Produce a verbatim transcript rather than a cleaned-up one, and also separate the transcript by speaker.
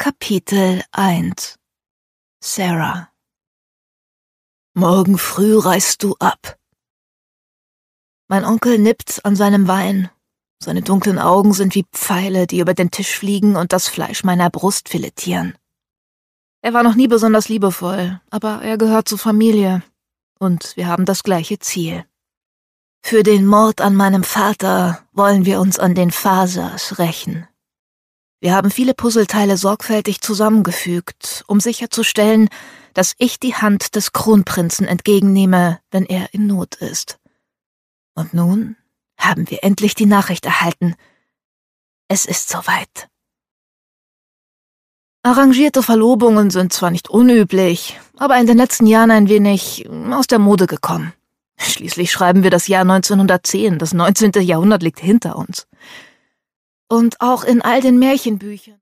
Speaker 1: Kapitel eins. Sarah. Morgen früh reist du ab. Mein Onkel nippt an seinem Wein. Seine dunklen Augen sind wie Pfeile, die über den Tisch fliegen und das Fleisch meiner Brust filetieren. Er war noch nie besonders liebevoll, aber er gehört zur Familie. Und wir haben das gleiche Ziel. Für den Mord an meinem Vater wollen wir uns an den Fasas rächen. Wir haben viele Puzzleteile sorgfältig zusammengefügt, um sicherzustellen, dass ich die Hand des Kronprinzen entgegennehme, wenn er in Not ist. Und nun haben wir endlich die Nachricht erhalten. Es ist soweit. Arrangierte Verlobungen sind zwar nicht unüblich, aber in den letzten Jahren ein wenig aus der Mode gekommen. Schließlich schreiben wir das Jahr neunzehnhundertzehn, das neunzehnte Jahrhundert liegt hinter uns. Und auch in all den Märchenbüchern